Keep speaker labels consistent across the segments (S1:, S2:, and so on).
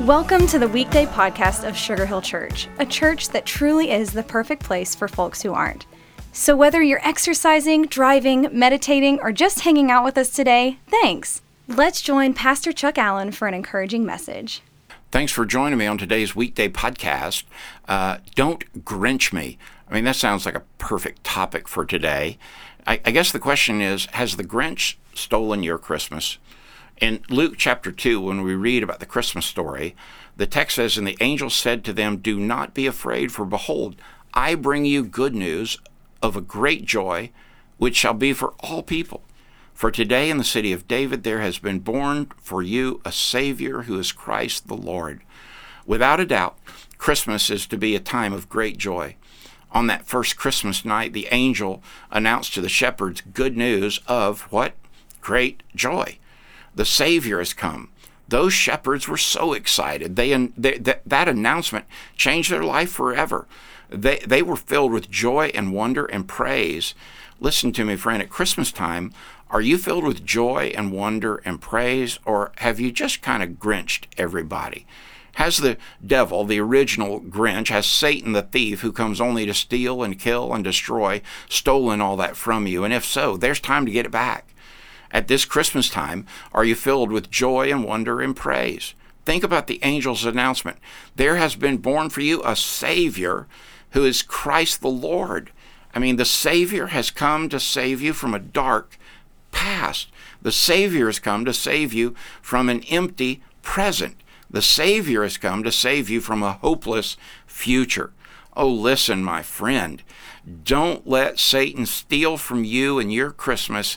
S1: Welcome to the weekday podcast of Sugar Hill Church, a church that truly is the perfect place for folks who aren't. So whether you're exercising, driving, meditating, or just hanging out with us today, thanks. Let's join Pastor Chuck Allen for an encouraging message.
S2: Thanks for joining me on today's weekday podcast. Don't Grinch me. I mean, that sounds like a perfect topic for today. I guess the question is, has the Grinch stolen your Christmas? In Luke chapter 2, when we read about the Christmas story, the text says, "And the angel said to them, 'Do not be afraid, for behold, I bring you good news of a great joy, which shall be for all people. For today in the city of David there has been born for you a Savior who is Christ the Lord.'" Without a doubt, Christmas is to be a time of great joy. On that first Christmas night, the angel announced to the shepherds good news of what? Great joy. The Savior has come. Those shepherds were so excited. That announcement changed their life forever. They were filled with joy and wonder and praise. Listen to me, friend, at Christmas time, are you filled with joy and wonder and praise, or have you just kind of Grinched everybody? Has the devil, the original Grinch, has Satan the thief who comes only to steal and kill and destroy, stolen all that from you? And if so, there's time to get it back. At this Christmas time, are you filled with joy and wonder and praise? Think about the angel's announcement. There has been born for you a Savior who is Christ the Lord. I mean, the Savior has come to save you from a dark past. The Savior has come to save you from an empty present. The Savior has come to save you from a hopeless future. Oh, listen, my friend, don't let Satan steal from you and your Christmas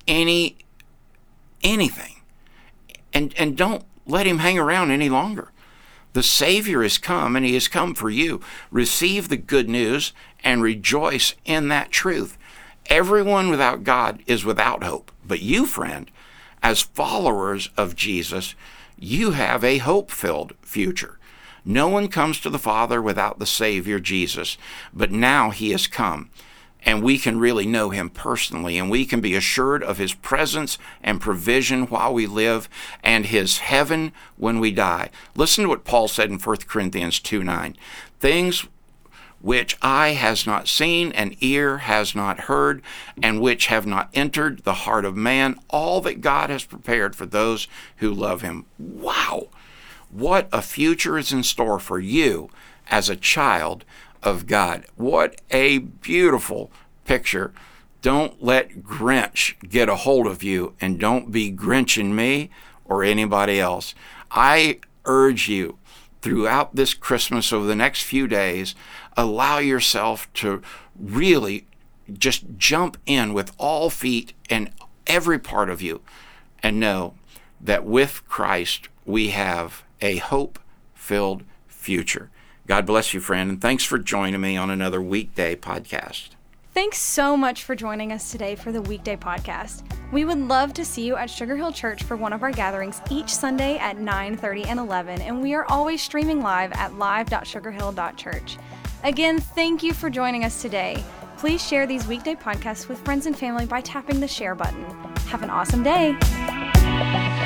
S2: anything. And don't let him hang around any longer. The Savior has come, and he has come for you. Receive the good news and rejoice in that truth. Everyone without God is without hope. But you, friend, as followers of Jesus, you have a hope-filled future. No one comes to the Father without the Savior, Jesus. But now he has come, and we can really know him personally, and we can be assured of his presence and provision while we live, and his heaven when we die. Listen to what Paul said in 1 Corinthians 2:9. "Things which eye has not seen and ear has not heard, and which have not entered the heart of man, all that God has prepared for those who love him." Wow! What a future is in store for you as a child of God. What a beautiful picture. Don't let Grinch get a hold of you, and don't be Grinching me or anybody else. I urge you throughout this Christmas, over the next few days, allow yourself to really just jump in with all feet and every part of you, and know that with Christ we have a hope-filled future. God bless you, friend, and thanks for joining me on another weekday podcast.
S1: Thanks so much for joining us today for the weekday podcast. We would love to see you at Sugar Hill Church for one of our gatherings each Sunday at 9:30 and 11, and we are always streaming live at live.sugarhill.church. Again, thank you for joining us today. Please share these weekday podcasts with friends and family by tapping the share button. Have an awesome day.